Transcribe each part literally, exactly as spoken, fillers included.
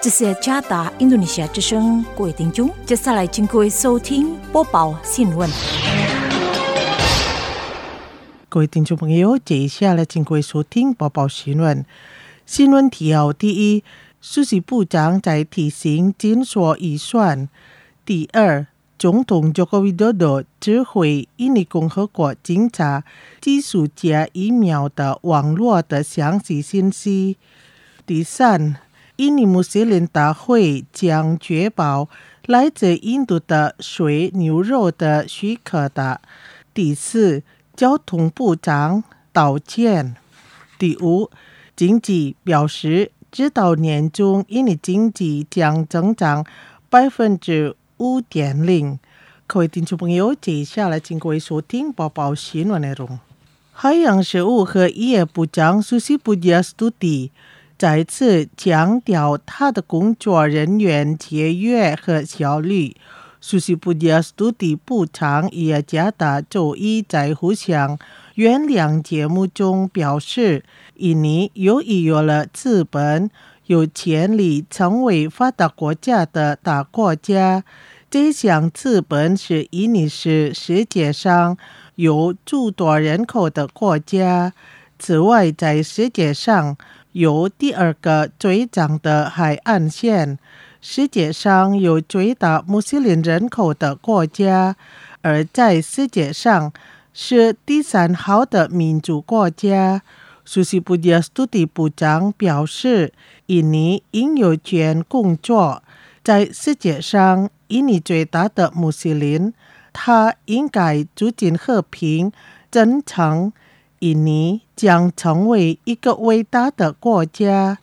这是加达印度尼西亚之声，各位听众，接下来请各位收听播报新闻。 各位听众朋友，接下来请各位收听播报新闻。新闻提要：第一，书记部长在提醒检索预算；第二，总统Joko Widodo指挥印尼共和国警察寄宿家疫苗的网络的详细信息；第三，印尼穆斯林大会将确保来自印度的水牛肉的许可的；第四，交通部长道歉；第五，经济表示，直到年中，印尼经济将增长百分之五点零。各位听众朋友，接下来请各位收听播报新闻内容。海洋事务和渔业部长Susi Pujiastuti再次强调他的工作人员节约和效率。Susi Pujiastuti部长也加达周一在互相原谅节目中表示，印尼由于有了资本，有潜力成为发达国家的大国家。这项资本是印尼是世界上有诸多人口的国家。此外，在世界上有第二个最长的海岸线，世界上有最大穆斯林人口的国家，而在世界上是第三好的民主国家。Susi Pujiastuti部长表示，印尼应有权工作。在世界上，印尼最大的穆斯林，他应该促进和平、真诚。印尼将成为一个伟大的国家。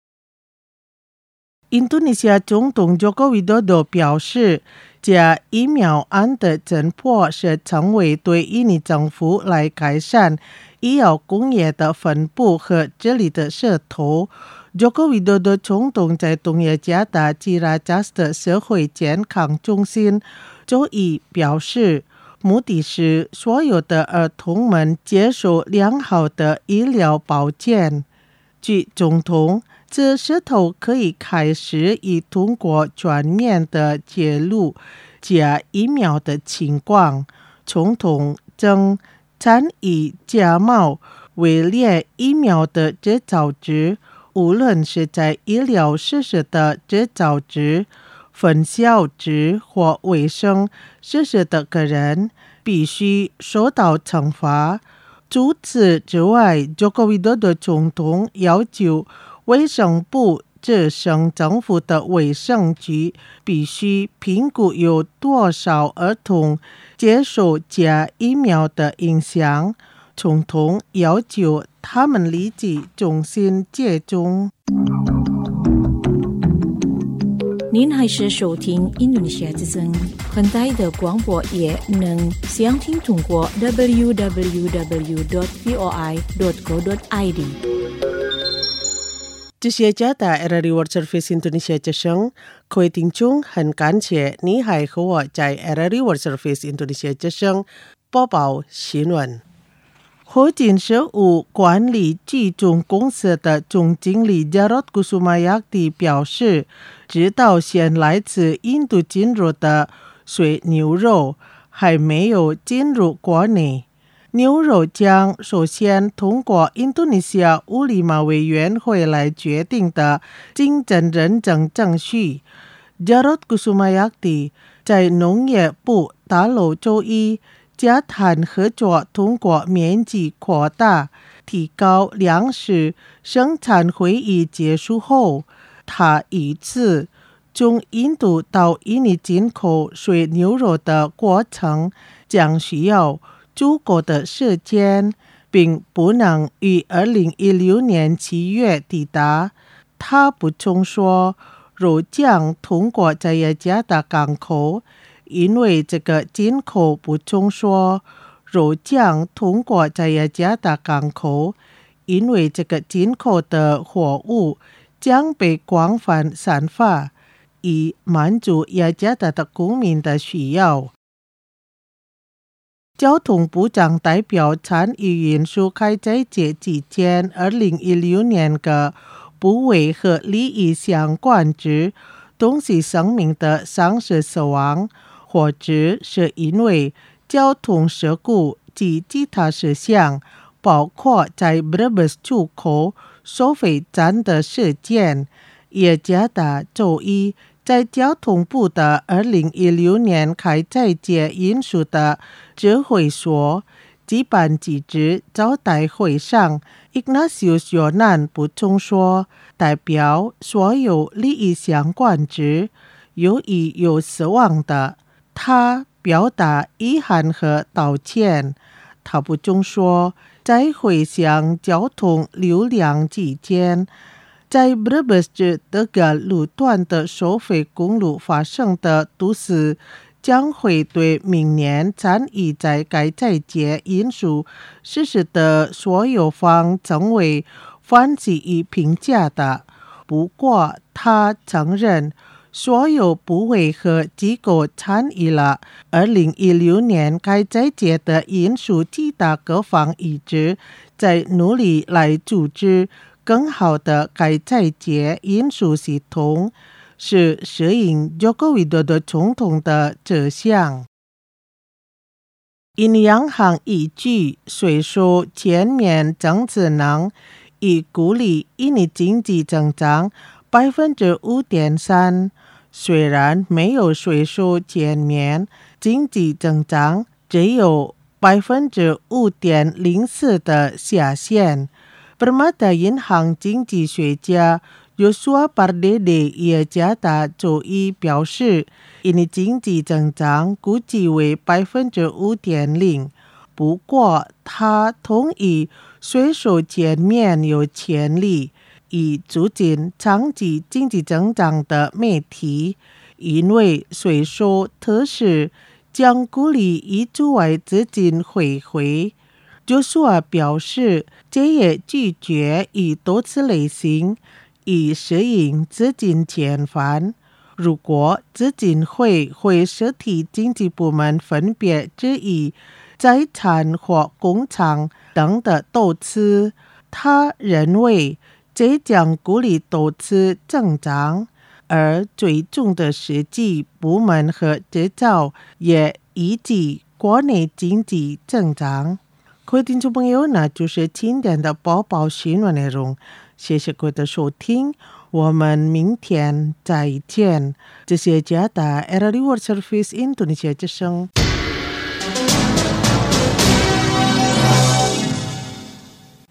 印度尼西亚总统Joko Widodo表示，这疫苗案的侦破是成为对印尼政府来改善医药工业的分布和治理的势头。Joko Widodo 总统在东耶加达吉拉加斯的社会健康中心周一表示，目的是所有的儿童们接受良好的医疗保健。据总统，这势头可以开始以通过全面的揭露假疫苗的情况。总统正参与假冒伪劣疫苗的制造者，无论是在医疗设施的制造者、分销者或卫生设施的个人，必须受到惩罚。除此之外， Joko Widodo 总统要求卫生部这省政府的卫生局必须评估有多少儿童接受假疫苗的影响。总统要求他们立即重新接种。 您还是收听印度尼西亚之声，很大的广播也能详听通过 double-u double-u double-u dot voi dot co dot i d。 这些加达 R R I World Service 印度尼西亚之声，各位听众，很感谢你还和我在 R R I World Service 印度尼西亚之声播报新闻。火箭事务管理集中公司的总经理 Jarod Kusumayakti 表示，直到现来自印度进入的水牛肉还没有进入国内。牛肉将首先通过印度尼西亚乌里马委员会来决定的竞争认证程序。Jarod Kusumayakti 在农业部大楼周一加谈合作，通过面积扩大、提高粮食生产会议结束后，他预测从印度到印尼进口水牛肉的过程将需要足够的时间，并不能于二零一六年七月抵达。他补充说，肉将通过在雅加达港口。因为这个进口补充说，肉将通过在雅加达港口，因为这个进口的货物将被广泛散发，以满足雅加达的公民的需要。交通部长代表参与运输开在这之前二零一六年的不为和利益相关之东西生命的丧失死亡，或者是因为交通事故及其他事项，包括在 Brebes 出口收费站的事件。耶加达周一在交通部的二零一六年开斋节引述的指挥所举办记者招待会上， Ignatius Yonan 补充说，代表所有利益相关之有意有死亡的，他表达遗憾和道歉。他补充说，在回想交通流量期间，在 Brebes 德格路段的收费公路发生的都市将会对明年参与在该斋节引述事实的所有方成为欢喜与评价的。不过他承认，所有部委和机构参与了二零一六年该斋节的引述其他各方一直在努力来组织更好的该斋节引述系统，是适应Joko Widodo总统的志向。因央行依据税收全面增值能以鼓励印尼经济增长 百分之五点三， 虽然没有税收全面经济增长只有 百分之五点零四 的下限。Permata 银行经济学家 Joshua Pardede 耶加达周一表示，印尼经济增长估计为 百分之五点零， 不过他同意税收减免有潜力以促进长期经济增长的命题，因为税收特使将鼓励以驻外资金回回。Joshua 表示，这也拒绝以多次类型以适应资金减缓。如果资金会会实体经济部门分别之以财产或工厂等的投资，他认为这将鼓励投资增长，而最终的实际部门和制造也以及国内经济增长。各位听众朋友，那就是今天的播报新闻内容，谢谢各位的收听，我们明天再见。这是加拿大 R R World Service Indonesia 之声。